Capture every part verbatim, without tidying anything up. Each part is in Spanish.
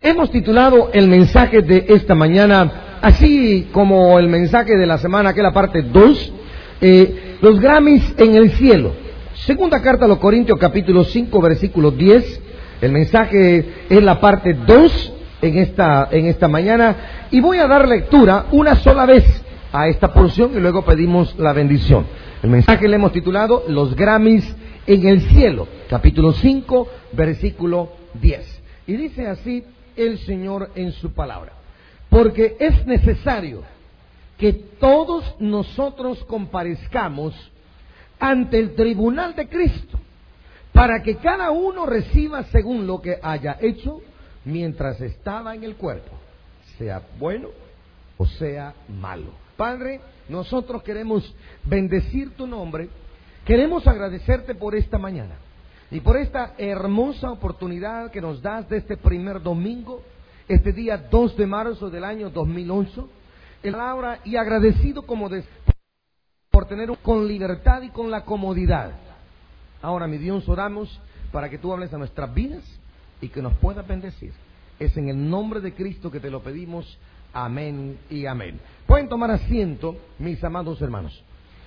Hemos titulado el mensaje de esta mañana, así como el mensaje de la semana, que es la parte dos, eh, los Grammys en el cielo. Segunda carta a los Corintios, capítulo cinco, versículo diez. El mensaje es la parte dos en esta, en esta mañana, y voy a dar lectura una sola vez a esta porción y luego pedimos la bendición. El mensaje le hemos titulado Los Grammys en el cielo, capítulo cinco, versículo diez. Y dice así el Señor en su palabra: porque es necesario que todos nosotros comparezcamos ante el tribunal de Cristo, para que cada uno reciba según lo que haya hecho mientras estaba en el cuerpo, sea bueno o sea malo. Padre, nosotros queremos bendecir tu nombre, queremos agradecerte por esta mañana y por esta hermosa oportunidad que nos das de este primer domingo, este día dos de marzo del año dos mil once, en palabra, y agradecido como de, por tener con libertad y con la comodidad. Ahora, mi Dios, oramos para que tú hables a nuestras vidas y que nos puedas bendecir. Es en el nombre de Cristo que te lo pedimos. Amén y amén. Pueden tomar asiento, mis amados hermanos.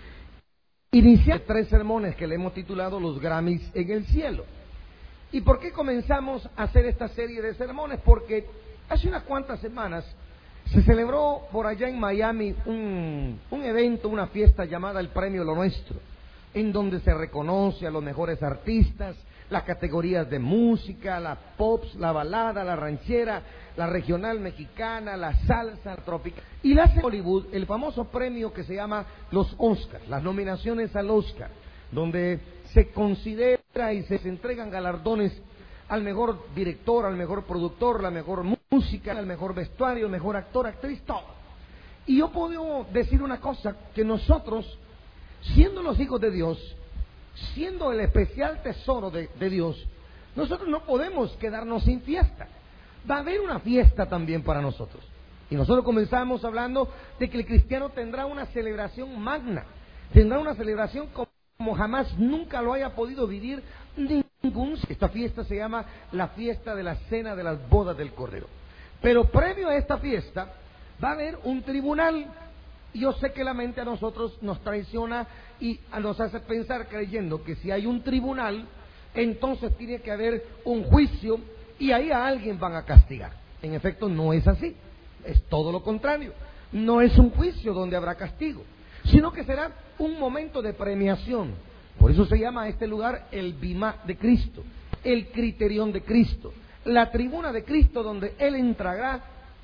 Iniciar tres sermones que le hemos titulado Los Grammys en el cielo. ¿Y por qué comenzamos a hacer esta serie de sermones? Porque hace unas cuantas semanas se celebró por allá en Miami un, un evento, una fiesta llamada el Premio Lo Nuestro, en donde se reconoce a los mejores artistas, las categorías de música, la pops, la balada, la ranchera, la regional mexicana, la salsa, la tropical. Y la hace Hollywood, el famoso premio que se llama los Oscars, las nominaciones al Oscar, donde se considera y se entregan galardones al mejor director, al mejor productor, la mejor música, al mejor vestuario, el mejor actor, actriz, todo. Y yo puedo decir una cosa, que nosotros, siendo los hijos de Dios, siendo el especial tesoro de, de Dios, nosotros no podemos quedarnos sin fiesta. Va a haber una fiesta también para nosotros. Y nosotros comenzamos hablando de que el cristiano tendrá una celebración magna, tendrá una celebración como, como jamás nunca lo haya podido vivir ningún. Esta fiesta se llama la fiesta de la cena de las bodas del Cordero. Pero previo a esta fiesta va a haber un tribunal. Y yo sé que la mente a nosotros nos traiciona y nos hace pensar creyendo que si hay un tribunal, entonces tiene que haber un juicio y ahí a alguien van a castigar. En efecto, no es así. Es todo lo contrario. No es un juicio donde habrá castigo, sino que será un momento de premiación. Por eso se llama a este lugar el Bimá de Cristo, el Criterión de Cristo, la tribuna de Cristo, donde Él entrará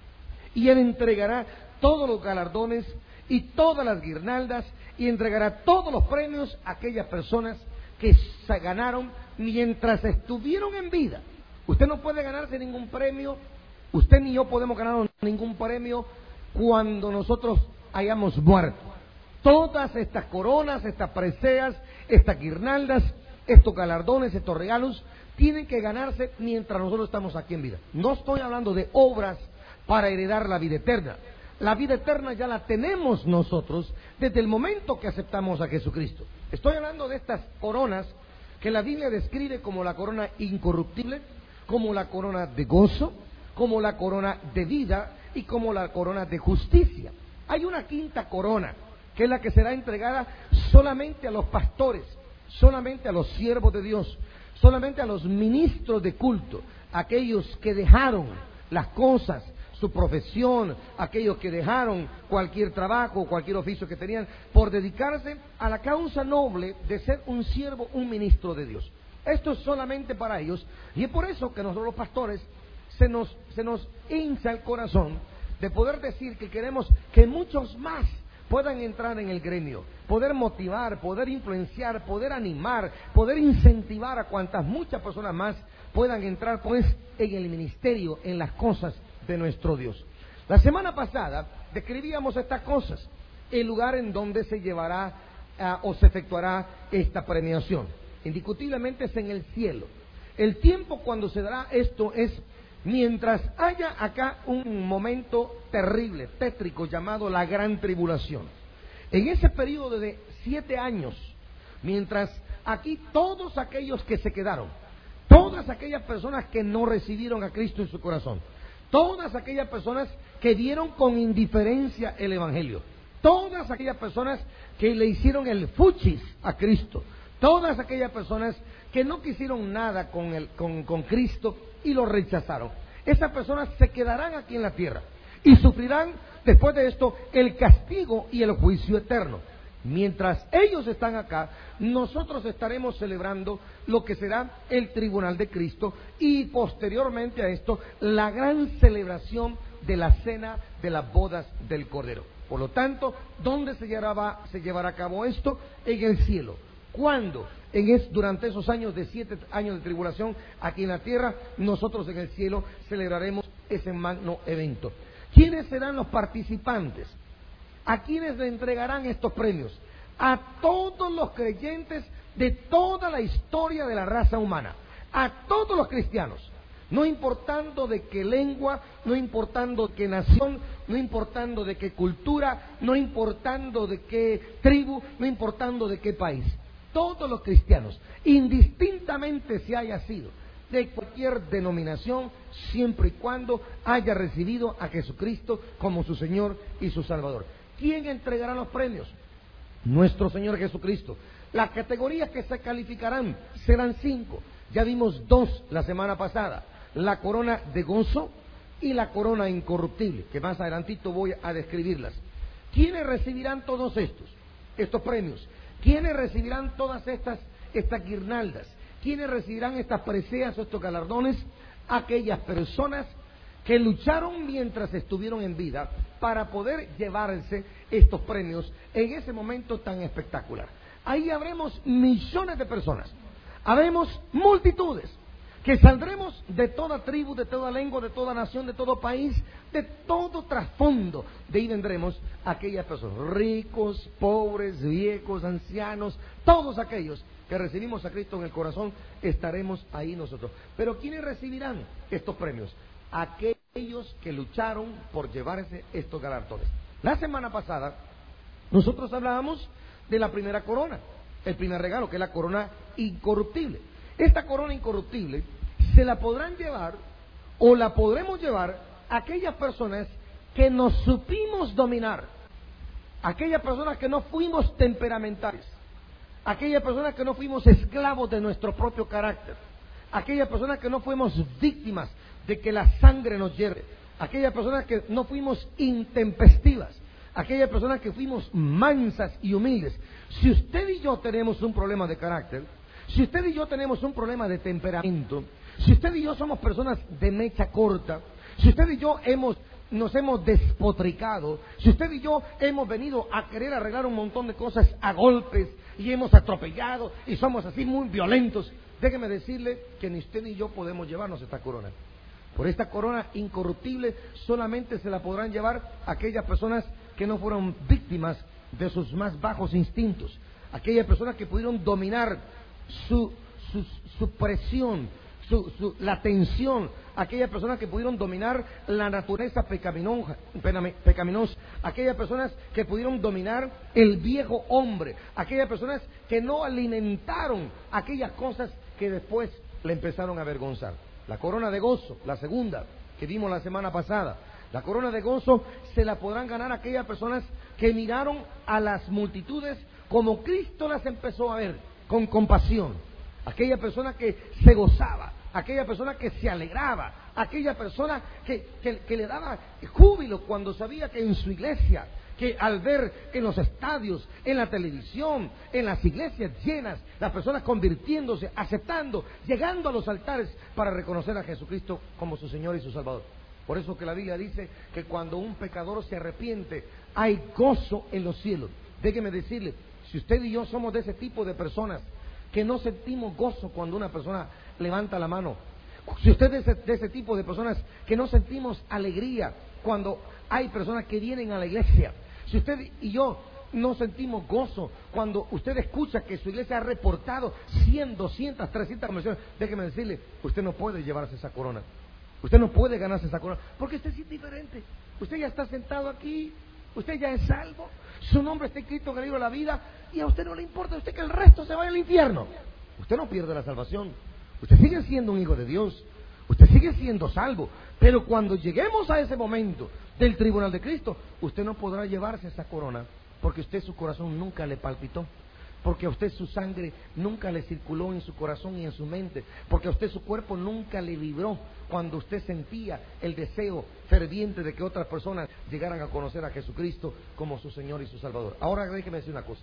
y Él entregará todos los galardones y todas las guirnaldas, y entregará todos los premios a aquellas personas que se ganaron mientras estuvieron en vida. Usted no puede ganarse ningún premio, usted ni yo podemos ganar ningún premio cuando nosotros hayamos muerto. Todas estas coronas, estas preseas, estas guirnaldas, estos galardones, estos regalos, tienen que ganarse mientras nosotros estamos aquí en vida. No estoy hablando de obras para heredar la vida eterna. La vida eterna ya la tenemos nosotros desde el momento que aceptamos a Jesucristo. Estoy hablando de estas coronas que la Biblia describe como la corona incorruptible, como la corona de gozo, como la corona de vida y como la corona de justicia. Hay una quinta corona, que es la que será entregada solamente a los pastores, solamente a los siervos de Dios, solamente a los ministros de culto, aquellos que dejaron las cosas, su profesión, aquellos que dejaron cualquier trabajo, cualquier oficio que tenían, por dedicarse a la causa noble de ser un siervo, un ministro de Dios. Esto es solamente para ellos, y es por eso que nosotros los pastores se nos, se nos hincha el corazón de poder decir que queremos que muchos más puedan entrar en el gremio, poder motivar, poder influenciar, poder animar, poder incentivar a cuantas muchas personas más puedan entrar pues en el ministerio, en las cosas de nuestro Dios. La semana pasada describíamos estas cosas, el lugar en donde se llevará uh, o se efectuará esta premiación. Indiscutiblemente es en el cielo. El tiempo cuando se dará esto es mientras haya acá un momento terrible, tétrico, llamado la gran tribulación. En ese periodo de siete años, mientras aquí todos aquellos que se quedaron, todas aquellas personas que no recibieron a Cristo en su corazón, todas aquellas personas que dieron con indiferencia el Evangelio, todas aquellas personas que le hicieron el fuchis a Cristo, todas aquellas personas que no quisieron nada con, el, con, con Cristo y lo rechazaron. Esas personas se quedarán aquí en la tierra y sufrirán después de esto el castigo y el juicio eterno. Mientras ellos están acá, nosotros estaremos celebrando lo que será el tribunal de Cristo y posteriormente a esto la gran celebración de la cena de las bodas del Cordero. Por lo tanto, ¿dónde se llevará, se llevará a cabo esto? En el cielo. ¿Cuándo? En es, durante esos años de siete años de tribulación aquí en la tierra, nosotros en el cielo celebraremos ese magno evento. ¿Quiénes serán los participantes? ¿A quiénes le entregarán estos premios? A todos los creyentes de toda la historia de la raza humana, a todos los cristianos, no importando de qué lengua, no importando de qué nación, no importando de qué cultura, no importando de qué tribu, no importando de qué país. Todos los cristianos, indistintamente si haya sido de cualquier denominación, siempre y cuando haya recibido a Jesucristo como su Señor y su Salvador. ¿Quién entregará los premios? Nuestro Señor Jesucristo. Las categorías que se calificarán serán cinco. Ya vimos dos la semana pasada: la corona de gozo y la corona incorruptible, que más adelantito voy a describirlas. ¿Quiénes recibirán todos estos, estos premios? ¿Quiénes recibirán todas estas, estas guirnaldas? ¿Quiénes recibirán estas preseas o estos galardones? Aquellas personas que lucharon mientras estuvieron en vida para poder llevarse estos premios en ese momento tan espectacular. Ahí habremos millones de personas, habremos multitudes, que saldremos de toda tribu, de toda lengua, de toda nación, de todo país, de todo trasfondo. De ahí vendremos aquellas personas, ricos, pobres, viejos, ancianos, todos aquellos que recibimos a Cristo en el corazón, estaremos ahí nosotros. Pero ¿quiénes recibirán estos premios? Aquellos que lucharon por llevarse estos galardones. La semana pasada nosotros hablábamos de la primera corona, el primer regalo, que es la corona incorruptible. Esta corona incorruptible se la podrán llevar o la podremos llevar aquellas personas que nos supimos dominar, aquellas personas que no fuimos temperamentales, aquellas personas que no fuimos esclavos de nuestro propio carácter, aquellas personas que no fuimos víctimas de que la sangre nos hierve, aquellas personas que no fuimos intempestivas, aquellas personas que fuimos mansas y humildes. Si usted y yo tenemos un problema de carácter, si usted y yo tenemos un problema de temperamento, si usted y yo somos personas de mecha corta, si usted y yo hemos, nos hemos despotricado, si usted y yo hemos venido a querer arreglar un montón de cosas a golpes y hemos atropellado y somos así muy violentos, déjeme decirle que ni usted ni yo podemos llevarnos esta corona. Por esta corona incorruptible solamente se la podrán llevar aquellas personas que no fueron víctimas de sus más bajos instintos, aquellas personas que pudieron dominar su, su, su presión, su, su, la tensión, aquellas personas que pudieron dominar la naturaleza pecaminosa, pecaminosa, aquellas personas que pudieron dominar el viejo hombre, aquellas personas que no alimentaron aquellas cosas que después le empezaron a avergonzar. La corona de gozo, la segunda, que vimos la semana pasada. La corona de gozo se la podrán ganar aquellas personas que miraron a las multitudes como Cristo las empezó a ver, con compasión. Aquella persona que se gozaba, aquella persona que se alegraba, aquella persona que, que, que le daba júbilo cuando sabía que en su iglesia, que al ver en los estadios, en la televisión, en las iglesias llenas, las personas convirtiéndose, aceptando, llegando a los altares para reconocer a Jesucristo como su Señor y su Salvador. Por eso que la Biblia dice que cuando un pecador se arrepiente, hay gozo en los cielos. Déjeme decirle, si usted y yo somos de ese tipo de personas que no sentimos gozo cuando una persona levanta la mano, si usted es de ese, de ese tipo de personas que no sentimos alegría cuando hay personas que vienen a la iglesia, si usted y yo no sentimos gozo cuando usted escucha que su iglesia ha reportado cien, doscientas, trescientas conversiones, déjeme decirle, usted no puede llevarse esa corona. Usted no puede ganarse esa corona, porque usted es indiferente. Usted ya está sentado aquí, usted ya es salvo, su nombre está escrito en el libro de la vida, y a usted no le importa a usted que el resto se vaya al infierno. Usted no pierde la salvación, usted sigue siendo un hijo de Dios, usted sigue siendo salvo, Pero cuando lleguemos a ese momento del tribunal de Cristo, usted no podrá llevarse esa corona, porque usted su corazón nunca le palpitó, porque a usted su sangre nunca le circuló en su corazón y en su mente, porque a usted su cuerpo nunca le vibró cuando usted sentía el deseo ferviente de que otras personas llegaran a conocer a Jesucristo como su Señor y su Salvador. Ahora déjeme decir una cosa: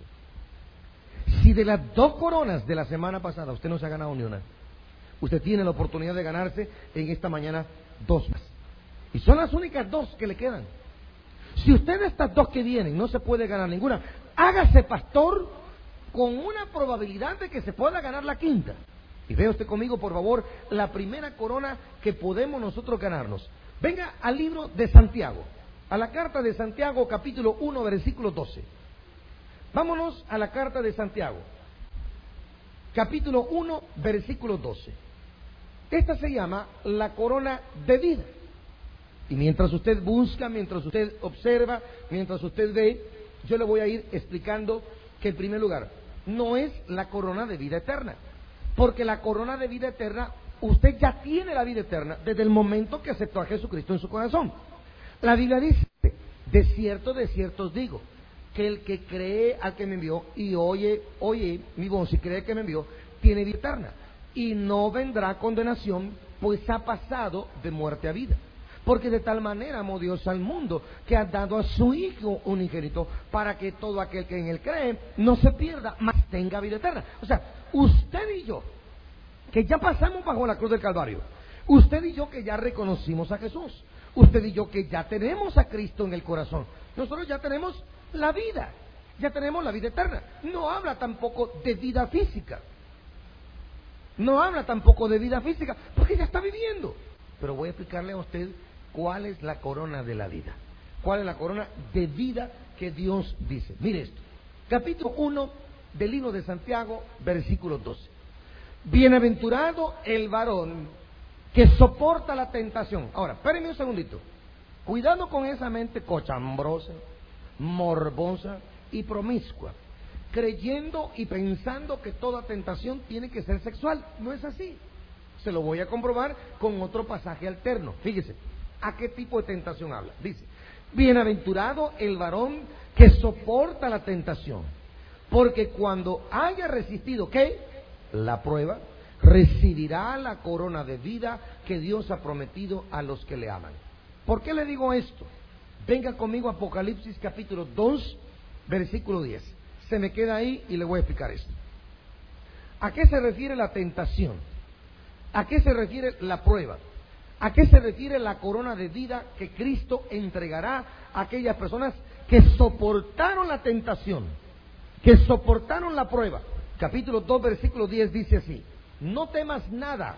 si de las dos coronas de la semana pasada usted no se ha ganado ni una, usted tiene la oportunidad de ganarse en esta mañana dos más, y son las únicas dos que le quedan. Si usted de estas dos que vienen no se puede ganar ninguna, hágase pastor con una probabilidad de que se pueda ganar la quinta. Y vea usted conmigo, por favor, la primera corona que podemos nosotros ganarnos. Venga al libro de Santiago, a la carta de Santiago, capítulo uno, versículo doce. Vámonos a la carta de Santiago, capítulo uno, versículo doce. Esta se llama la corona de vida. Y mientras usted busca, mientras usted observa, mientras usted ve, yo le voy a ir explicando que en primer lugar no es la corona de vida eterna, porque la corona de vida eterna, usted ya tiene la vida eterna desde el momento que aceptó a Jesucristo en su corazón. La Biblia dice: de cierto, de cierto os digo, que el que cree al que me envió y oye, oye mi voz y cree que me envió, tiene vida eterna, y no vendrá condenación, pues ha pasado de muerte a vida. Porque de tal manera amó Dios al mundo, que ha dado a su Hijo unigénito, para que todo aquel que en él cree no se pierda, mas tenga vida eterna. O sea, usted y yo, que ya pasamos bajo la cruz del Calvario, usted y yo que ya reconocimos a Jesús, usted y yo que ya tenemos a Cristo en el corazón, nosotros ya tenemos la vida, ya tenemos la vida eterna. No habla tampoco de vida física, no habla tampoco de vida física, porque ya está viviendo. Pero voy a explicarle a usted cuál es la corona de la vida, cuál es la corona de vida que Dios dice. Mire esto, capítulo uno del libro de Santiago, versículo doce. Bienaventurado el varón que soporta la tentación. Ahora, espérenme un segundito. Cuidado con esa mente cochambrosa, morbosa y promiscua, creyendo y pensando que toda tentación tiene que ser sexual. No es así. Se lo voy a comprobar con otro pasaje alterno. Fíjese, ¿a qué tipo de tentación habla? Dice: bienaventurado el varón que soporta la tentación, porque cuando haya resistido, ¿qué? La prueba, recibirá la corona de vida que Dios ha prometido a los que le aman. ¿Por qué le digo esto? Venga conmigo a Apocalipsis capítulo dos, versículo diez. Se me queda ahí y le voy a explicar esto. ¿A qué se refiere la tentación? ¿A qué se refiere la prueba? ¿A qué se refiere la corona de vida que Cristo entregará a aquellas personas que soportaron la tentación, que soportaron la prueba? Capítulo dos, versículo diez dice así: no temas nada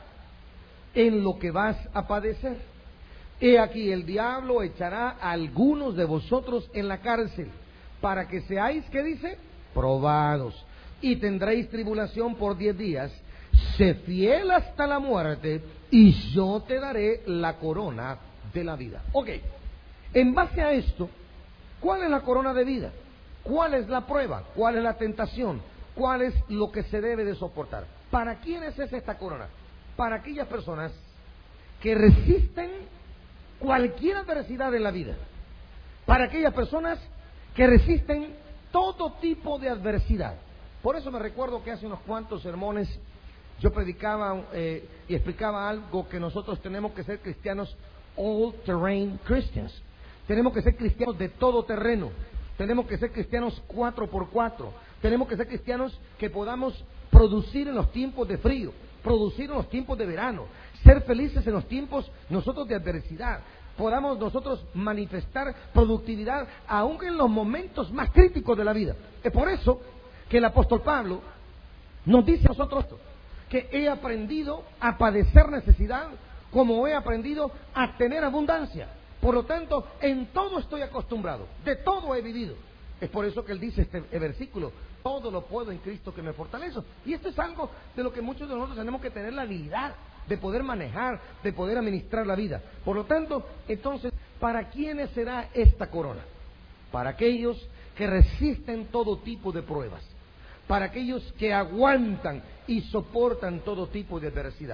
en lo que vas a padecer. He aquí el diablo echará a algunos de vosotros en la cárcel, para que seáis, ¿qué dice? Probados, y tendréis tribulación por diez días. Sé fiel hasta la muerte, y yo te daré la corona de la vida. Ok, en base a esto, ¿cuál es la corona de vida? ¿Cuál es la prueba? ¿Cuál es la tentación? ¿Cuál es lo que se debe de soportar? ¿Para quiénes es esta corona? Para aquellas personas que resisten cualquier adversidad en la vida. Para aquellas personas que resisten todo tipo de adversidad. Por eso me recuerdo que hace unos cuantos sermones yo predicaba eh, y explicaba algo, que nosotros tenemos que ser cristianos all-terrain Christians. Tenemos que ser cristianos de todo terreno. Tenemos que ser cristianos cuatro por cuatro. Tenemos que ser cristianos que podamos producir en los tiempos de frío, producir en los tiempos de verano, ser felices en los tiempos nosotros de adversidad. Podamos nosotros manifestar productividad aún en los momentos más críticos de la vida. Es por eso que el apóstol Pablo nos dice a nosotros esto, que he aprendido a padecer necesidad como he aprendido a tener abundancia. Por lo tanto, en todo estoy acostumbrado, de todo he vivido. Es por eso que él dice este versículo: todo lo puedo en Cristo que me fortalece. Y esto es algo de lo que muchos de nosotros tenemos que tener la habilidad de poder manejar, de poder administrar la vida. Por lo tanto, entonces, ¿para quiénes será esta corona? Para aquellos que resisten todo tipo de pruebas, para aquellos que aguantan y soportan todo tipo de adversidad,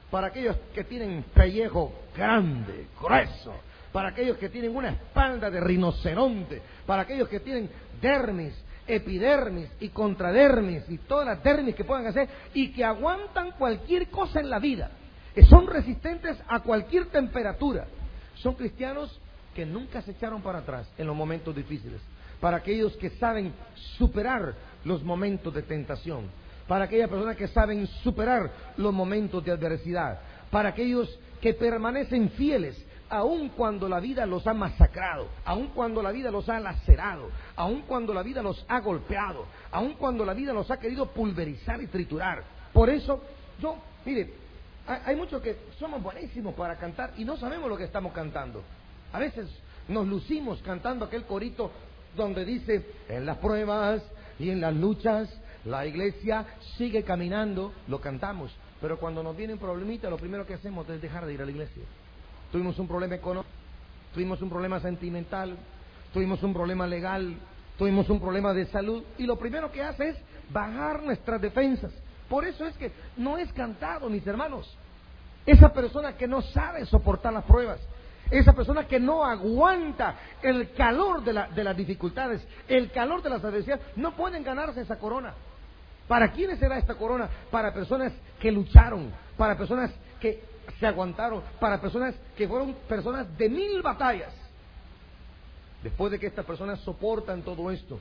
para aquellos que tienen pellejo grande, grueso, para aquellos que tienen una espalda de rinoceronte, para aquellos que tienen dermis, epidermis y contradermis y todas las dermis que puedan hacer y que aguantan cualquier cosa en la vida, que son resistentes a cualquier temperatura. Son cristianos que nunca se echaron para atrás en los momentos difíciles, para aquellos que saben superar los momentos de tentación, para aquellas personas que saben superar los momentos de adversidad, para aquellos que permanecen fieles aun cuando la vida los ha masacrado, aun cuando la vida los ha lacerado, aun cuando la vida los ha golpeado, aun cuando la vida los ha querido pulverizar y triturar. Por eso, yo, mire, hay muchos que somos buenísimos para cantar y no sabemos lo que estamos cantando. A veces nos lucimos cantando aquel corito donde dice, en las pruebas y en las luchas, la iglesia sigue caminando, lo cantamos. Pero cuando nos viene un problemita, lo primero que hacemos es dejar de ir a la iglesia. Tuvimos un problema económico, tuvimos un problema sentimental, tuvimos un problema legal, tuvimos un problema de salud, y lo primero que hace es bajar nuestras defensas. Por eso es que no es cantado, mis hermanos. Esa persona que no sabe soportar las pruebas, esa persona que no aguanta el calor de, la, de las dificultades, el calor de las adversidades, no pueden ganarse esa corona. ¿Para quiénes será esta corona? Para personas que lucharon, para personas que se aguantaron, para personas que fueron personas de mil batallas. Después de que estas personas soportan todo esto,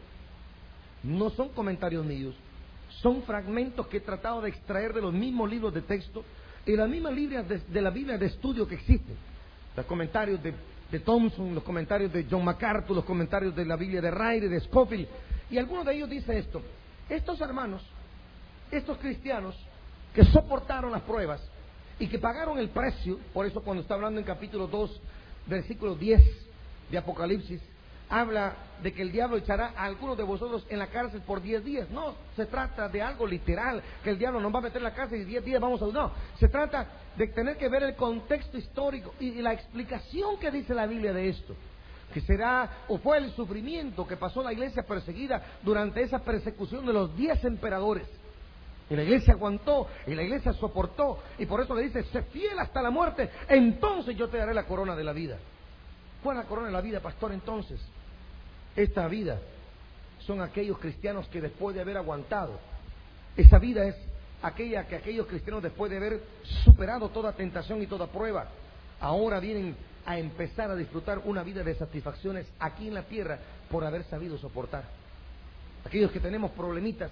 no son comentarios míos, son fragmentos que he tratado de extraer de los mismos libros de texto y las mismas Biblias de, de la Biblia de estudio que existen. Los comentarios de, de Thompson, los comentarios de John MacArthur, los comentarios de la Biblia de Ryrie, de Scofield, y algunos de ellos dicen esto: estos hermanos, estos cristianos que soportaron las pruebas y que pagaron el precio, por eso cuando está hablando en capítulo dos, versículo diez de Apocalipsis, habla de que el diablo echará a algunos de vosotros en la cárcel por diez días. No se trata de algo literal, que el diablo nos va a meter en la cárcel y diez días vamos a... No, se trata de tener que ver el contexto histórico y, y la explicación que dice la Biblia de esto, que será o fue el sufrimiento que pasó la iglesia perseguida durante esa persecución de los diez emperadores. Y la iglesia aguantó, y la iglesia soportó, y por eso le dice, sé fiel hasta la muerte, entonces yo te daré la corona de la vida. ¿Cuál es la corona de la vida, pastor? Entonces, esta vida son aquellos cristianos que después de haber aguantado, esa vida es aquella que aquellos cristianos después de haber superado toda tentación y toda prueba, ahora vienen a empezar a disfrutar una vida de satisfacciones aquí en la tierra por haber sabido soportar. Aquellos que tenemos problemitas,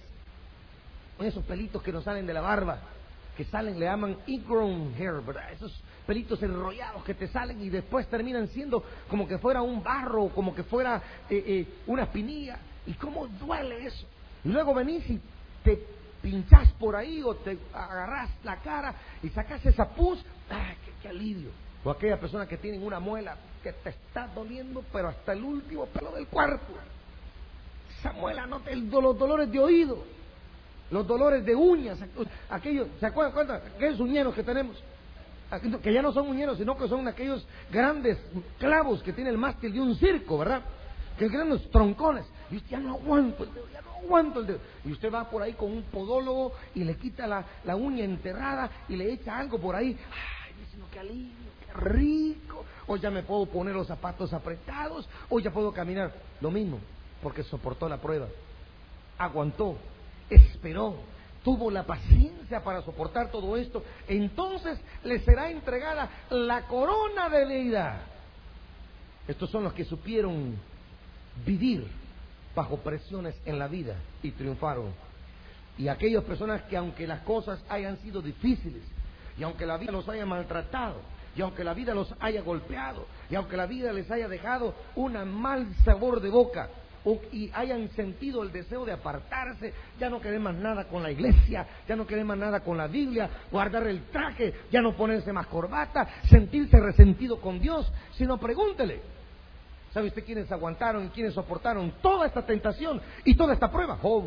esos pelitos que nos salen de la barba, que salen, le llaman ingrown hair, ¿verdad? Esos pelitos enrollados que te salen y después terminan siendo como que fuera un barro, como que fuera eh, eh, una espinilla. ¿Y cómo duele eso? Y luego venís y te pinchás por ahí o te agarrás la cara y sacás esa pus. ¡Ay, qué, qué alivio! O aquella persona que tiene una muela que te está doliendo, pero hasta el último pelo del cuerpo. Esa muela no te... los dolores de oído, los dolores de uñas, aquellos, ¿se acuerdan cuántos? Aquellos uñeros que tenemos, que ya no son uñeros, sino que son aquellos grandes clavos que tiene el mástil de un circo, ¿verdad? Que tienen los troncones. Y usted, ya no aguanto el dedo, ya no aguanto el dedo. Y usted va por ahí con un podólogo y le quita la, la uña enterrada y le echa algo por ahí. Ay, dice, no, qué alivio, qué rico. O ya me puedo poner los zapatos apretados, o ya puedo caminar. Lo mismo, porque soportó la prueba, aguantó, esperó, tuvo la paciencia para soportar todo esto. Entonces le será entregada la corona de vida. Estos son los que supieron vivir bajo presiones en la vida y triunfaron. Y aquellas personas que, aunque las cosas hayan sido difíciles, y aunque la vida los haya maltratado, y aunque la vida los haya golpeado, y aunque la vida les haya dejado un mal sabor de boca, y hayan sentido el deseo de apartarse, ya no querer más nada con la iglesia, ya no querer más nada con la Biblia, guardar el traje, ya no ponerse más corbata, sentirse resentido con Dios, sino pregúntele, ¿sabe usted quiénes aguantaron y quiénes soportaron toda esta tentación y toda esta prueba? Job.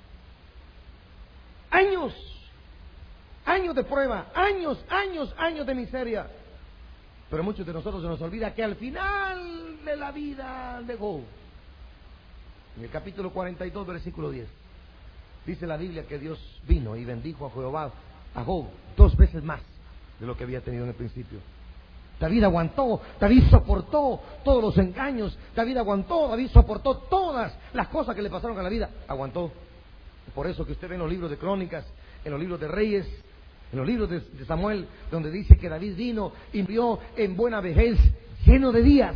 Años, años de prueba, años, años, años de miseria. Pero muchos de nosotros se nos olvida que al final de la vida de Job, en el capítulo cuarenta y dos, versículo diez, dice la Biblia que Dios vino y bendijo a Jehová, a Job, dos veces más de lo que había tenido en el principio. David aguantó, David soportó todos los engaños, David aguantó, David soportó todas las cosas que le pasaron a la vida, aguantó. Por eso que usted ve en los libros de Crónicas, en los libros de Reyes, en los libros de, de Samuel, donde dice que David vino y murió en buena vejez, lleno de días.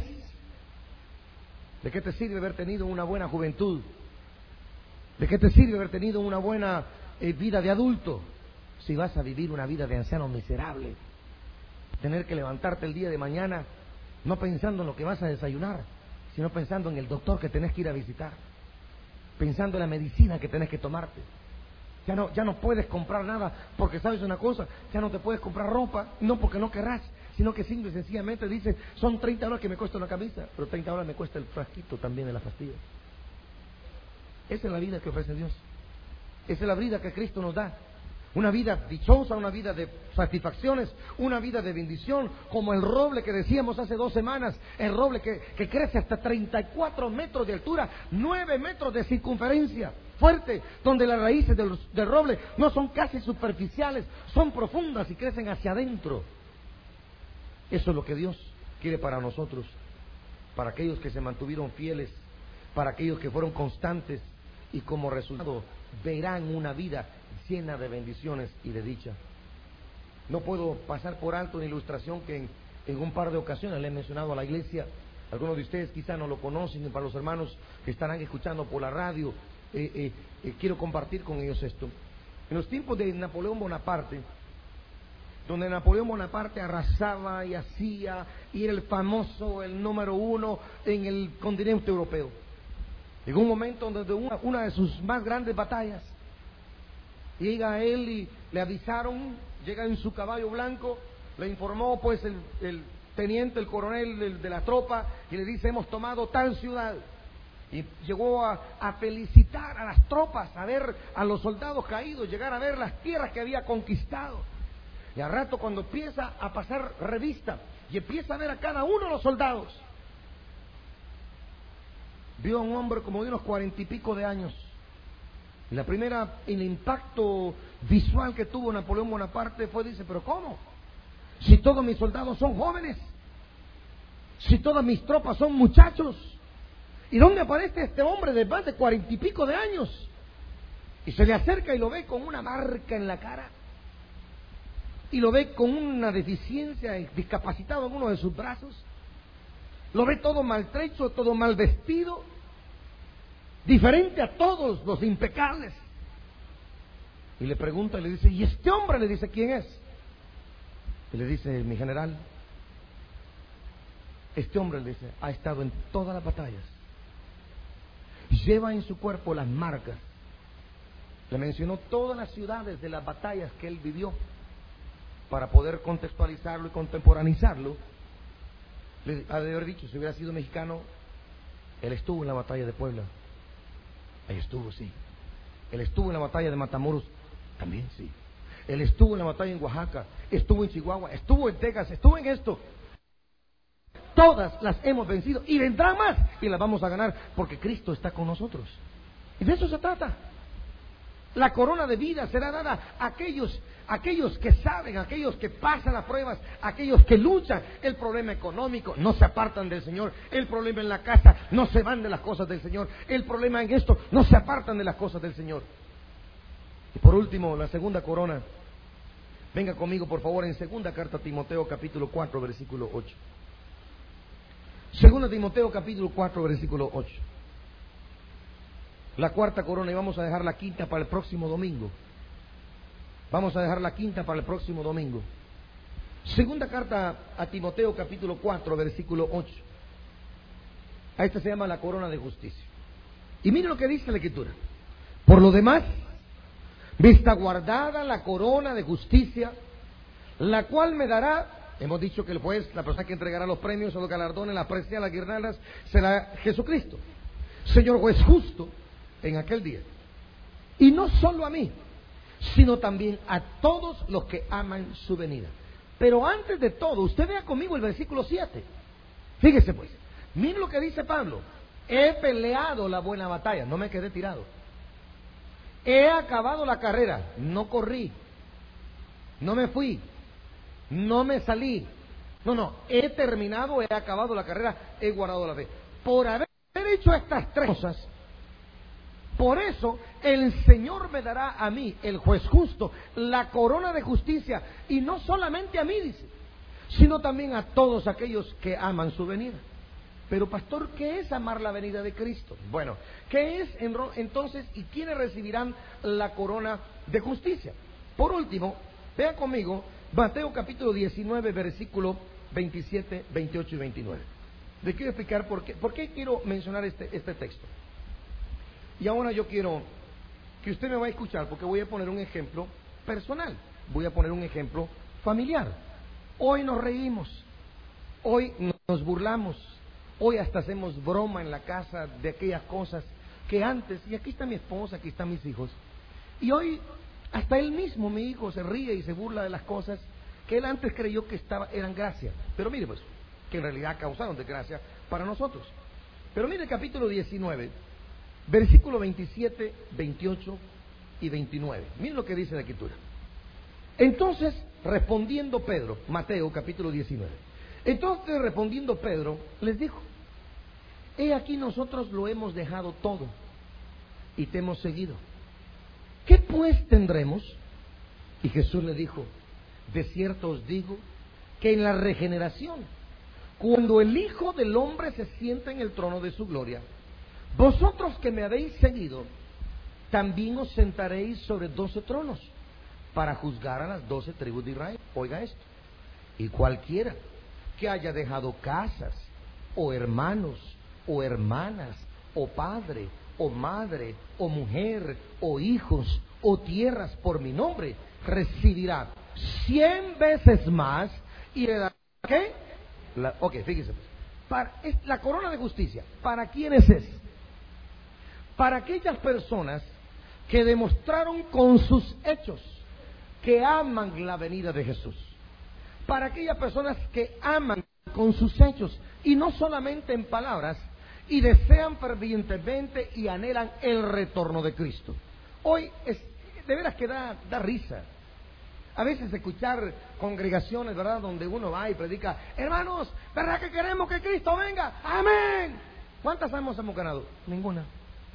¿De qué te sirve haber tenido una buena juventud? ¿De qué te sirve haber tenido una buena eh, vida de adulto si vas a vivir una vida de anciano miserable? Tener que levantarte el día de mañana no pensando en lo que vas a desayunar, sino pensando en el doctor que tenés que ir a visitar, pensando en la medicina que tenés que tomarte. Ya no, ya no puedes comprar nada porque sabes una cosa, ya no te puedes comprar ropa, no porque no querrás, sino que simple y sencillamente dices, son treinta dólares que me cuesta una camisa, pero treinta dólares me cuesta el frasquito también de la pastilla. Esa es la vida que ofrece Dios. Esa es la vida que Cristo nos da. Una vida dichosa, una vida de satisfacciones, una vida de bendición, como el roble que decíamos hace dos semanas, el roble que, que crece hasta treinta y cuatro metros de altura, nueve metros de circunferencia, fuerte, donde las raíces del, del roble no son casi superficiales, son profundas y crecen hacia adentro. Eso es lo que Dios quiere para nosotros, para aquellos que se mantuvieron fieles, para aquellos que fueron constantes y como resultado verán una vida llena de bendiciones y de dicha. No puedo pasar por alto una ilustración que en, en un par de ocasiones le he mencionado a la iglesia. Algunos de ustedes quizá no lo conocen, y para los hermanos que estarán escuchando por la radio, eh, eh, eh, quiero compartir con ellos esto. En los tiempos de Napoleón Bonaparte, donde Napoleón Bonaparte arrasaba y hacía, y era el famoso, el número uno en el continente europeo. Llegó un momento donde una, una de sus más grandes batallas, llega a él y le avisaron, llega en su caballo blanco, le informó pues el, el teniente, el coronel de, de la tropa, y le dice, hemos tomado tal ciudad. Y llegó a, a felicitar a las tropas, a ver a los soldados caídos, llegar a ver las tierras que había conquistado. Y al rato, cuando empieza a pasar revista y empieza a ver a cada uno de los soldados, vio a un hombre como de unos cuarenta y pico de años. Y la primera, el impacto visual que tuvo Napoleón Bonaparte fue, dice, pero ¿cómo? Si todos mis soldados son jóvenes, si todas mis tropas son muchachos, ¿y dónde aparece este hombre de más de cuarenta y pico de años? Y se le acerca y lo ve con una marca en la cara, y lo ve con una deficiencia, discapacitado en uno de sus brazos, lo ve todo maltrecho, todo mal vestido, diferente a todos los impecables. Y le pregunta y le dice, ¿y este hombre? Le dice, ¿quién es? Y le dice, mi general, este hombre, le dice, ha estado en todas las batallas, lleva en su cuerpo las marcas. Le mencionó todas las ciudades de las batallas que él vivió para poder contextualizarlo y contemporaneizarlo. Le ha de haber dicho, si hubiera sido mexicano, él estuvo en la batalla de Puebla. Ahí estuvo, sí. Él estuvo en la batalla de Matamoros. También, sí. Él estuvo en la batalla en Oaxaca, estuvo en Chihuahua, estuvo en Texas, estuvo en esto. Todas las hemos vencido y vendrán más y las vamos a ganar porque Cristo está con nosotros. Y de eso se trata. La corona de vida será dada a aquellos, aquellos que saben, aquellos que pasan las pruebas, aquellos que luchan. El problema económico, no se apartan del Señor. El problema en la casa, no se van de las cosas del Señor. El problema en esto, no se apartan de las cosas del Señor. Y por último, la segunda corona. Venga conmigo, por favor, en segunda carta a Timoteo, capítulo cuatro, versículo ocho. Segunda Timoteo, capítulo cuatro, versículo ocho. La cuarta corona, y vamos a dejar la quinta para el próximo domingo. Vamos a dejar la quinta para el próximo domingo. Segunda carta a Timoteo, capítulo cuatro, versículo ocho. A esta se llama la corona de justicia. Y mire lo que dice la Escritura. Por lo demás, me está guardada la corona de justicia, la cual me dará, hemos dicho que el juez, la persona que entregará los premios o los galardones, las preseas, las guirnaldas, será Jesucristo, Señor juez justo, en aquel día. Y no solo a mí, sino también a todos los que aman su venida. Pero antes de todo, usted vea conmigo el versículo siete. Fíjese pues, mire lo que dice Pablo. He peleado la buena batalla, no me quedé tirado. He acabado la carrera, no corrí, no me fui, no me salí. No, no, he terminado, he acabado la carrera, he guardado la fe. Por haber hecho estas tres cosas, por eso el Señor me dará a mí, el juez justo, la corona de justicia, y no solamente a mí, dice, sino también a todos aquellos que aman su venida. Pero pastor, ¿qué es amar la venida de Cristo? Bueno, ¿qué es entonces y quiénes recibirán la corona de justicia? Por último, vean conmigo Mateo capítulo diecinueve, versículo veintisiete, veintiocho y veintinueve. Les quiero explicar por qué, por qué quiero mencionar este, este texto. Y ahora yo quiero que usted me va a escuchar, porque voy a poner un ejemplo personal, voy a poner un ejemplo familiar. Hoy nos reímos, hoy nos burlamos, hoy hasta hacemos broma en la casa de aquellas cosas que antes, y aquí está mi esposa, aquí están mis hijos, y hoy hasta él mismo, mi hijo, se ríe y se burla de las cosas que él antes creyó que estaba, eran gracia, pero mire pues, que en realidad causaron desgracia para nosotros. Pero mire el capítulo diecinueve, versículo veintisiete, veintiocho y veintinueve. Miren lo que dice la escritura. Entonces, respondiendo Pedro, Mateo capítulo diecinueve. Entonces, respondiendo Pedro, les dijo: he aquí nosotros lo hemos dejado todo y te hemos seguido. ¿Qué pues tendremos? Y Jesús le dijo: de cierto os digo que en la regeneración, cuando el Hijo del Hombre se sienta en el trono de su gloria, vosotros que me habéis seguido, también os sentaréis sobre doce tronos para juzgar a las doce tribus de Israel. Oiga esto: y cualquiera que haya dejado casas, o hermanos, o hermanas, o padre, o madre, o mujer, o hijos, o tierras por mi nombre, recibirá cien veces más y le dará, ¿qué? La, ok, fíjese, para, es la corona de justicia. ¿Para quiénes es? Para aquellas personas que demostraron con sus hechos que aman la venida de Jesús. Para aquellas personas que aman con sus hechos, y no solamente en palabras, y desean fervientemente y anhelan el retorno de Cristo. Hoy es de veras que da, da risa a veces escuchar congregaciones, ¿verdad?, donde uno va y predica: hermanos, ¿verdad que queremos que Cristo venga? ¡Amén! ¿Cuántas almas hemos ganado? Ninguna.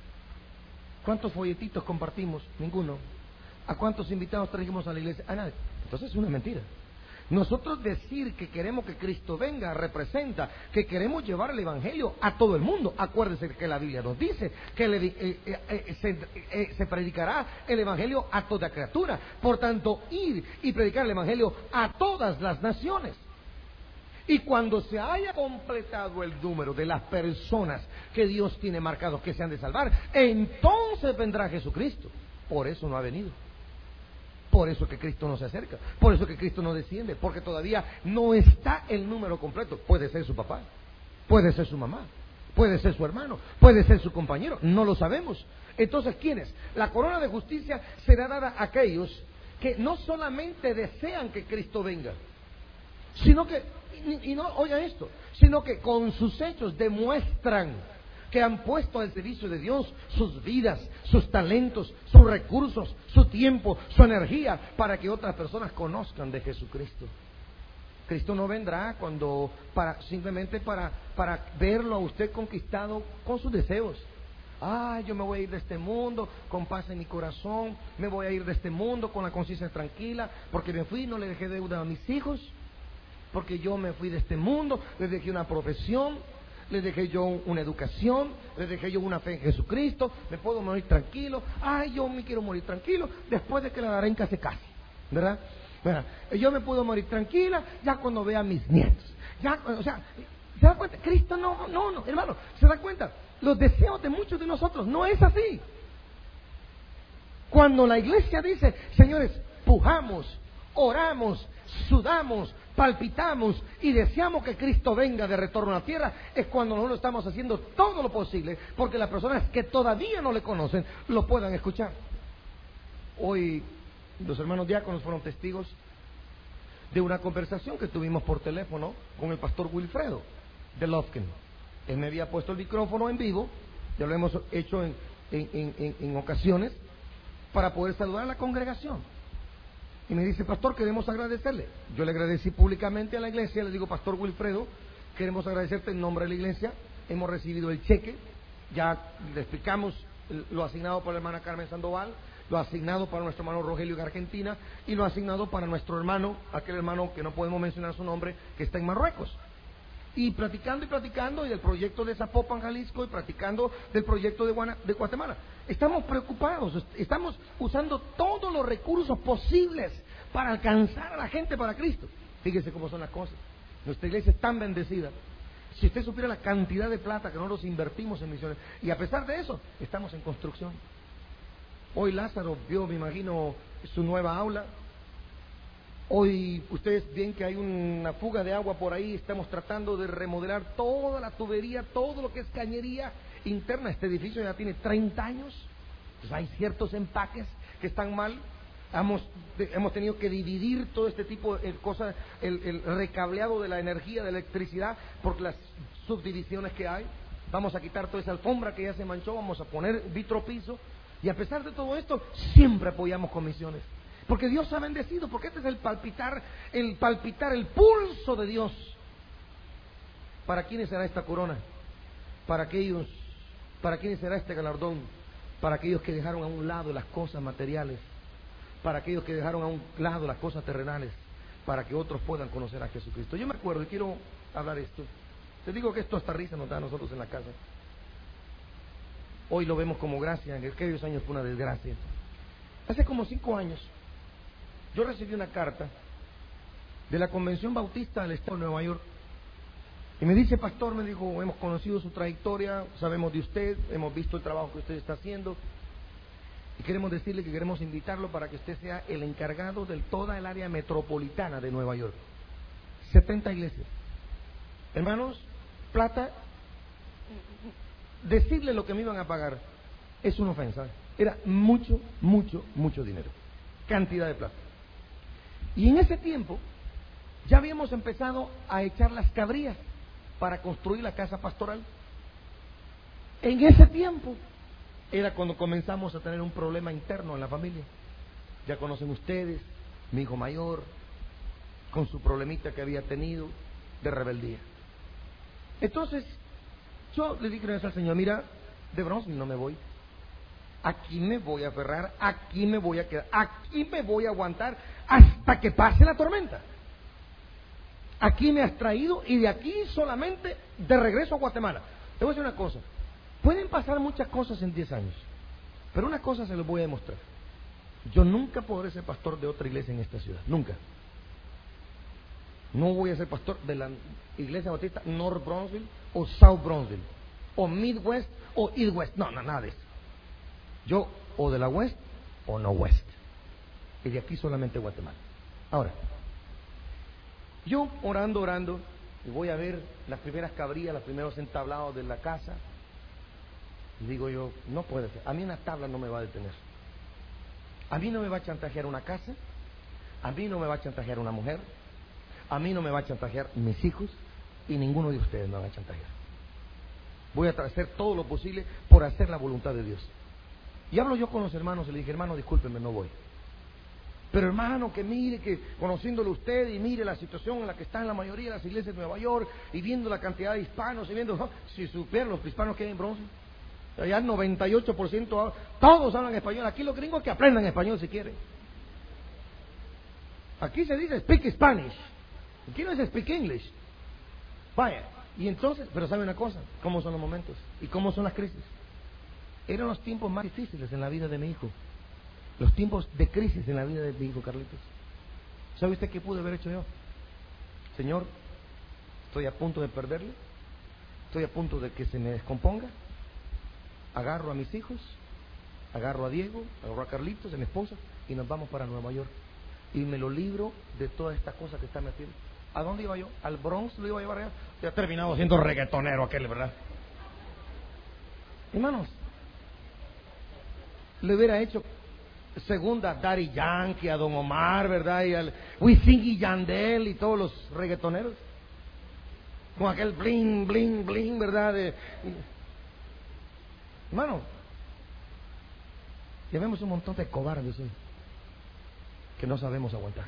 ¿Cuántos folletitos compartimos? Ninguno. ¿A cuántos invitados trajimos a la iglesia? A nadie. Entonces es una mentira. Nosotros decir que queremos que Cristo venga representa que queremos llevar el Evangelio a todo el mundo. Acuérdense que la Biblia nos dice que le, eh, eh, eh, se, eh, se predicará el Evangelio a toda criatura. Por tanto, ir y predicar el Evangelio a todas las naciones. Y cuando se haya completado el número de las personas que Dios tiene marcados que se han de salvar, entonces vendrá Jesucristo. Por eso no ha venido. Por eso que Cristo no se acerca, por eso que Cristo no desciende, porque todavía no está el número completo. Puede ser su papá, puede ser su mamá, puede ser su hermano, puede ser su compañero, no lo sabemos. Entonces, ¿quiénes? La corona de justicia será dada a aquellos que no solamente desean que Cristo venga, sino que, y, y no, oigan esto, sino que con sus hechos demuestran que han puesto al servicio de Dios sus vidas, sus talentos, sus recursos, su tiempo, su energía, para que otras personas conozcan de Jesucristo. Cristo no vendrá cuando para simplemente para para verlo a usted conquistado con sus deseos. Ah, yo me voy a ir de este mundo con paz en mi corazón, me voy a ir de este mundo con la conciencia tranquila, porque me fui y no le dejé deuda a mis hijos, porque yo me fui de este mundo, les dejé una profesión, les dejé yo una educación, les dejé yo una fe en Jesucristo, me puedo morir tranquilo. Ay, yo me quiero morir tranquilo después de que la arenca se case, ¿verdad? ¿verdad? Yo me puedo morir tranquila ya cuando vea a mis nietos. Ya, o sea, ¿se da cuenta? Cristo no, no, no, hermano, ¿se da cuenta? Los deseos de muchos de nosotros no es así. Cuando la iglesia dice: señores, pujamos, oramos, sudamos, palpitamos y deseamos que Cristo venga de retorno a la tierra, es cuando nosotros estamos haciendo todo lo posible porque las personas que todavía no le conocen lo puedan escuchar. Hoy los hermanos diáconos fueron testigos de una conversación que tuvimos por teléfono con el pastor Wilfredo de Lofkin. Él me había puesto el micrófono en vivo, ya lo hemos hecho en, en, en, en ocasiones, para poder saludar a la congregación. Y me dice, pastor, queremos agradecerle. Yo le agradecí públicamente a la iglesia, le digo, pastor Wilfredo, queremos agradecerte en nombre de la iglesia, hemos recibido el cheque, ya le explicamos lo asignado por la hermana Carmen Sandoval, lo asignado para nuestro hermano Rogelio en Argentina y lo asignado para nuestro hermano, aquel hermano que no podemos mencionar su nombre, que está en Marruecos. Y platicando y platicando y del proyecto de Zapopan, Jalisco, y platicando del proyecto de, Guana, de Guatemala. Estamos preocupados, estamos usando todos los recursos posibles para alcanzar a la gente para Cristo. Fíjese cómo son las cosas. Nuestra iglesia es tan bendecida. Si usted supiera la cantidad de plata que nosotros invertimos en misiones, y a pesar de eso, estamos en construcción. Hoy Lázaro vio, me imagino, su nueva aula. Hoy ustedes ven que hay una fuga de agua por ahí, estamos tratando de remodelar toda la tubería, todo lo que es cañería interna. Este edificio ya tiene treinta años, pues hay ciertos empaques que están mal. Hemos, de, hemos tenido que dividir todo este tipo de cosas, el, el recableado de la energía, de la electricidad, por las subdivisiones que hay. Vamos a quitar toda esa alfombra que ya se manchó, vamos a poner vitropiso. Y a pesar de todo esto, siempre apoyamos comisiones. Porque Dios ha bendecido, porque este es el palpitar, el palpitar, el pulso de Dios. ¿Para quiénes será esta corona? Para aquellos, ¿para quiénes será este galardón? Para aquellos que dejaron a un lado las cosas materiales, para aquellos que dejaron a un lado las cosas terrenales, para que otros puedan conocer a Jesucristo. Yo me acuerdo y quiero hablar esto. Te digo que esto hasta risa nos da a nosotros en la casa. Hoy lo vemos como gracia, en aquellos años fue una desgracia. Hace como cinco años, yo recibí una carta de la Convención Bautista del Estado de Nueva York. Y me dice, pastor, me dijo, hemos conocido su trayectoria, sabemos de usted, hemos visto el trabajo que usted está haciendo. Y queremos decirle que queremos invitarlo para que usted sea el encargado de toda el área metropolitana de Nueva York. setenta iglesias. Hermanos, plata, decirle lo que me iban a pagar es una ofensa. Era mucho, mucho, mucho dinero. Cantidad de plata. Y en ese tiempo ya habíamos empezado a echar las cabrías para construir la casa pastoral. En ese tiempo era cuando comenzamos a tener un problema interno en la familia. Ya conocen ustedes, mi hijo mayor, con su problemita que había tenido de rebeldía. Entonces, yo le dije una vez al Señor, mira, de Bronzeville no me voy. Aquí me voy a aferrar, aquí me voy a quedar, aquí me voy a aguantar hasta que pase la tormenta. Aquí me has traído y de aquí solamente de regreso a Guatemala. Te voy a decir una cosa, pueden pasar muchas cosas en diez años, pero una cosa se los voy a demostrar. Yo nunca podré ser pastor de otra iglesia en esta ciudad, nunca. No voy a ser pastor de la iglesia bautista North Bronzeville o South Bronzeville, o Midwest o East West, no, no, nada de eso. Yo o de la West o no West, y de aquí solamente Guatemala. Ahora, yo orando, orando, y voy a ver las primeras cabrías, los primeros entablados de la casa, y digo yo, no puede ser, a mí una tabla no me va a detener. A mí no me va a chantajear una casa, a mí no me va a chantajear una mujer, a mí no me va a chantajear mis hijos, y ninguno de ustedes me va a chantajear. Voy a hacer todo lo posible por hacer la voluntad de Dios. Y hablo yo con los hermanos y le dije, hermano, discúlpenme, no voy. Pero hermano, que mire, que conociéndolo usted y mire la situación en la que están la mayoría de las iglesias de Nueva York y viendo la cantidad de hispanos y viendo, ¿no? Si supieran los hispanos que hay en Bronzeville, allá el noventa y ocho por ciento, todos hablan español. Aquí los gringos que aprendan español si quieren. Aquí se dice speak Spanish, aquí no es speak English. Vaya, y entonces, pero sabe una cosa, ¿cómo son los momentos? ¿Y cómo son las crisis? Eran los tiempos más difíciles en la vida de mi hijo. Los tiempos de crisis en la vida de mi hijo Carlitos. ¿Sabe usted qué pude haber hecho yo? Señor, estoy a punto de perderle, estoy a punto de que se me descomponga. Agarro a mis hijos, agarro a Diego, agarro a Carlitos, a mi esposa, y nos vamos para Nueva York. Y me lo libro de toda esta cosa que está metiendo. ¿A dónde iba yo? ¿Al Bronx lo iba a llevar allá? Ya ha terminado siendo reggaetonero aquel, ¿verdad? Hermanos, le hubiera hecho segunda a Daddy Yankee, a Don Omar, ¿verdad? Y al Wisin y Yandel y todos los reggaetoneros. Con aquel bling, bling, bling, ¿verdad? De... Hermano, ya vemos un montón de cobardes hoy. que no sabemos aguantar.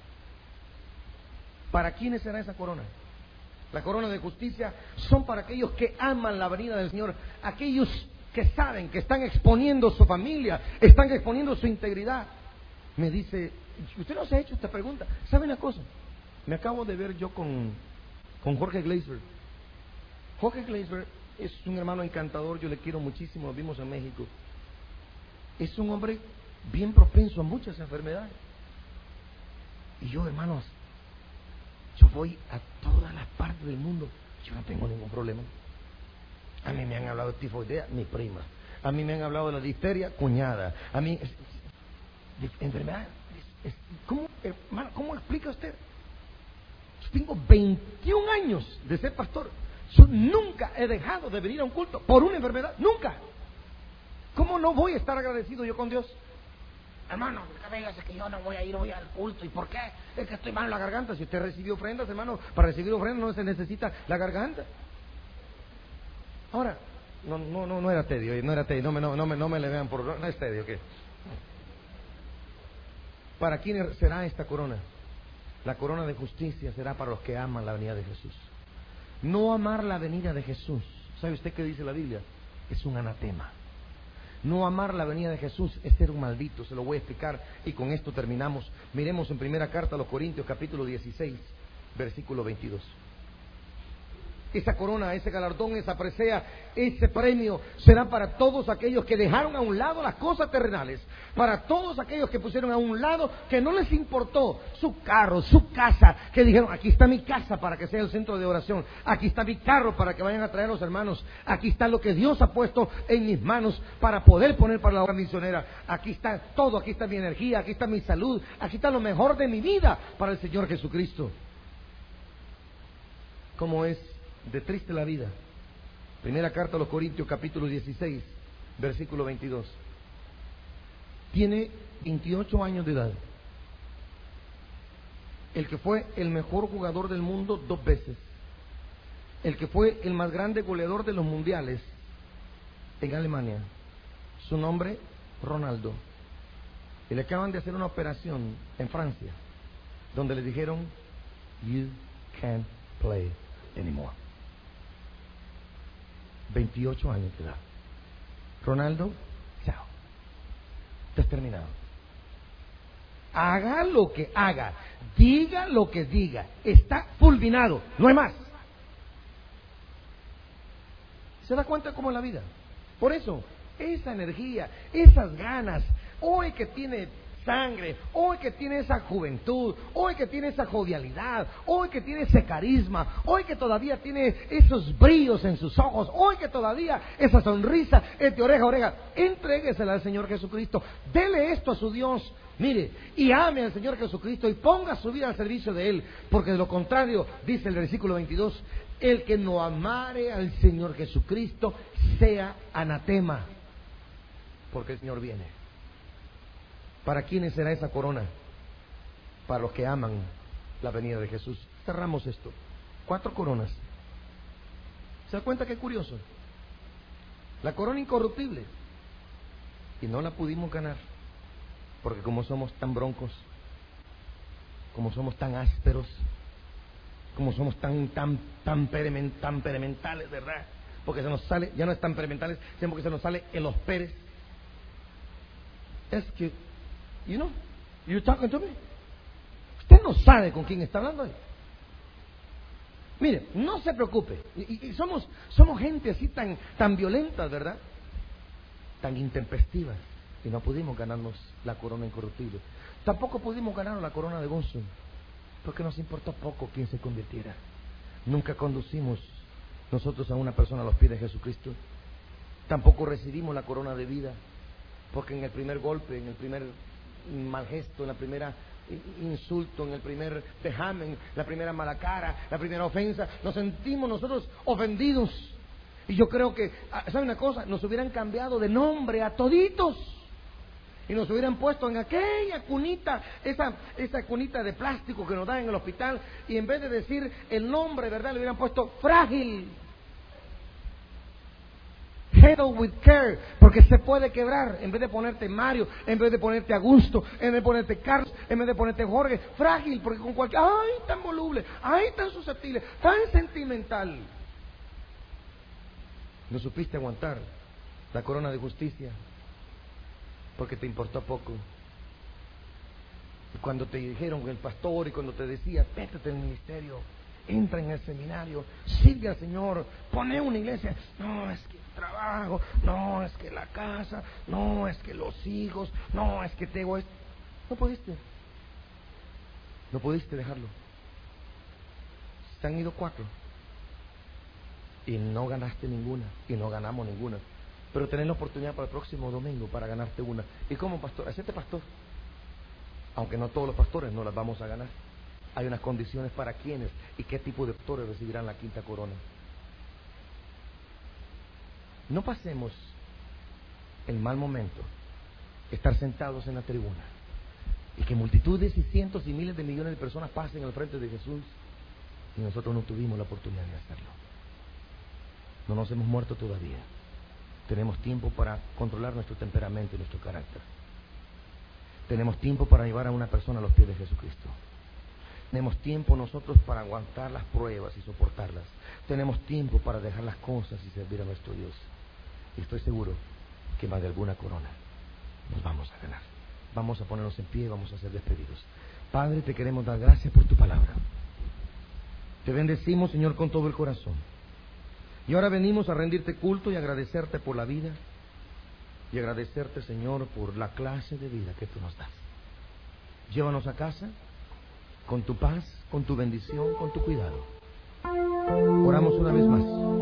¿Para quiénes será esa corona? La corona de justicia son para aquellos que aman la venida del Señor, aquellos que saben que están exponiendo su familia, están exponiendo su integridad. Me dice, usted no se ha hecho esta pregunta. ¿Sabe una cosa? Me acabo de ver yo con, con Jorge Gleisberg. Jorge Gleisberg es un hermano encantador, yo le quiero muchísimo, lo vimos en México. Es un hombre bien propenso a muchas enfermedades. Y yo, hermanos, yo voy a todas las partes del mundo, yo no tengo ningún problema. A mí me han hablado de tifoidea, mi prima. A mí me han hablado de la difteria, cuñada. A mí, es, es, de enfermedad, es, es, ¿cómo, hermano, ¿cómo explica usted? Yo tengo veintiún años de ser pastor. Yo nunca he dejado de venir a un culto por una enfermedad, nunca. ¿Cómo no voy a estar agradecido yo con Dios? Hermano, es que yo no voy a ir hoy al culto. ¿Y por qué? Es que estoy mal en la garganta. Si usted recibió ofrendas, hermano, para recibir ofrendas no se necesita la garganta. Ahora, no, no, no, no era tedio, no era tedio, no me, no, no me, no me le vean por, no es tedio, ¿qué? ¿Para quién será esta corona? La corona de justicia será para los que aman la venida de Jesús. No amar la venida de Jesús, ¿sabe usted qué dice la Biblia? Es un anatema. No amar la venida de Jesús es ser un maldito, se lo voy a explicar y con esto terminamos. Miremos en primera carta a los Corintios, capítulo dieciséis, versículo veintidós. Esa corona, ese galardón, esa presea, ese premio será para todos aquellos que dejaron a un lado las cosas terrenales, para todos aquellos que pusieron a un lado, que no les importó su carro, su casa, que dijeron, aquí está mi casa para que sea el centro de oración, aquí está mi carro para que vayan a traer a los hermanos, aquí está lo que Dios ha puesto en mis manos para poder poner para la obra misionera, aquí está todo, aquí está mi energía, aquí está mi salud, aquí está lo mejor de mi vida para el Señor Jesucristo. ¿Cómo es de triste la vida? Primera carta a los Corintios, capítulo dieciséis, versículo veintidós. Tiene veintiocho años de edad. El que fue el mejor jugador del mundo dos veces. El que fue el más grande goleador de los mundiales en Alemania. Su nombre, Ronaldo. Y le acaban de hacer una operación en Francia, donde le dijeron, you can't play anymore. veintiocho años de edad. Ronaldo, chao. Estás terminado. Haga lo que haga, diga lo que diga, está fulminado, no hay más. ¿Se da cuenta cómo es la vida? Por eso, esa energía, esas ganas, hoy que tiene sangre, hoy que tiene esa juventud, hoy que tiene esa jovialidad, hoy que tiene ese carisma, hoy que todavía tiene esos brillos en sus ojos, hoy que todavía esa sonrisa es de oreja a oreja, entréguesela al Señor Jesucristo, dele esto a su Dios, mire, y ame al Señor Jesucristo y ponga su vida al servicio de Él, porque de lo contrario, dice el versículo veintidós, el que no amare al Señor Jesucristo sea anatema, porque el Señor viene. ¿Para quiénes será esa corona? Para los que aman la venida de Jesús. Cerramos esto. Cuatro coronas. ¿Se da cuenta qué curioso? La corona incorruptible. Y no la pudimos ganar. Porque como somos tan broncos, como somos tan ásperos, como somos tan, tan, tan, peremen, tan perementales, ¿verdad? Porque se nos sale, ya no es tan perementales, sino porque se nos sale en los Pérez. Es que You know, you're talking to me. Usted no sabe con quién está hablando ahí. Mire, no se preocupe. Y, y somos, somos gente así tan, tan violenta, ¿verdad? Tan intempestivas. Y no pudimos ganarnos la corona incorruptible. Tampoco pudimos ganar la corona de gozo, porque nos importó poco quién se convirtiera. Nunca conducimos nosotros a una persona a los pies de Jesucristo. Tampoco recibimos la corona de vida, porque en el primer golpe, en el primer mal gesto, en la primera insulto, en el primer vejamen, la primera mala cara, la primera ofensa, nos sentimos nosotros ofendidos. Y yo creo que, ¿sabe una cosa? Nos hubieran cambiado de nombre a toditos y nos hubieran puesto en aquella cunita, esa, esa cunita de plástico que nos dan en el hospital, y en vez de decir el nombre, ¿verdad?, le hubieran puesto frágil, Handle with care, porque se puede quebrar. En vez de ponerte Mario, en vez de ponerte Augusto, en vez de ponerte Carlos, en vez de ponerte Jorge, frágil, porque con cualquier, ay, tan voluble, ay, tan susceptible, tan sentimental. No supiste aguantar la corona de justicia porque te importó poco. Y cuando te dijeron el pastor y cuando te decía, métete en el ministerio, entra en el seminario, sigue al Señor, pone una iglesia. No, es que el trabajo, no, es que la casa, no, es que los hijos, no, es que tengo esto. No pudiste. No pudiste dejarlo. Se han ido cuatro. Y no ganaste ninguna. Y no ganamos ninguna. Pero tenés la oportunidad para el próximo domingo para ganarte una. ¿Y cómo, pastor? Hacete pastor. Aunque no todos los pastores no las vamos a ganar. Hay unas condiciones para quienes y qué tipo de pastores recibirán la quinta corona. No pasemos el mal momento, estar sentados en la tribuna y que multitudes y cientos y miles de millones de personas pasen al frente de Jesús y nosotros no tuvimos la oportunidad de hacerlo. No nos hemos muerto todavía. Tenemos tiempo para controlar nuestro temperamento y nuestro carácter. Tenemos tiempo para llevar a una persona a los pies de Jesucristo. Tenemos tiempo nosotros para aguantar las pruebas y soportarlas. Tenemos tiempo para dejar las cosas y servir a nuestro Dios. Y estoy seguro que más de alguna corona nos vamos a ganar. Vamos a ponernos en pie y vamos a ser despedidos. Padre, te queremos dar gracias por tu palabra. Te bendecimos, Señor, con todo el corazón. Y ahora venimos a rendirte culto y agradecerte por la vida. Y agradecerte, Señor, por la clase de vida que tú nos das. Llévanos a casa con tu paz, con tu bendición, con tu cuidado. Oramos una vez más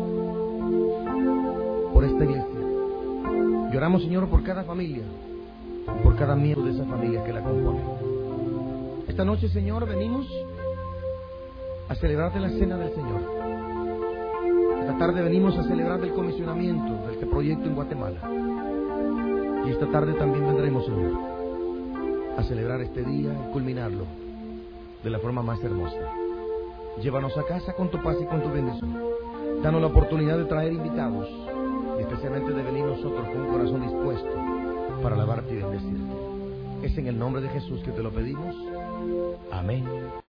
por esta iglesia. Y oramos, Señor, por cada familia, por cada miembro de esa familia que la compone. Esta noche, Señor, venimos a celebrar la cena del Señor. Esta tarde venimos a celebrar el comisionamiento de este proyecto en Guatemala. Y esta tarde también vendremos, Señor, a celebrar este día y culminarlo de la forma más hermosa. Llévanos a casa con tu paz y con tu bendición. Danos la oportunidad de traer invitados y especialmente de venir nosotros con un corazón dispuesto para alabarte y bendecirte. Es en el nombre de Jesús que te lo pedimos. Amén.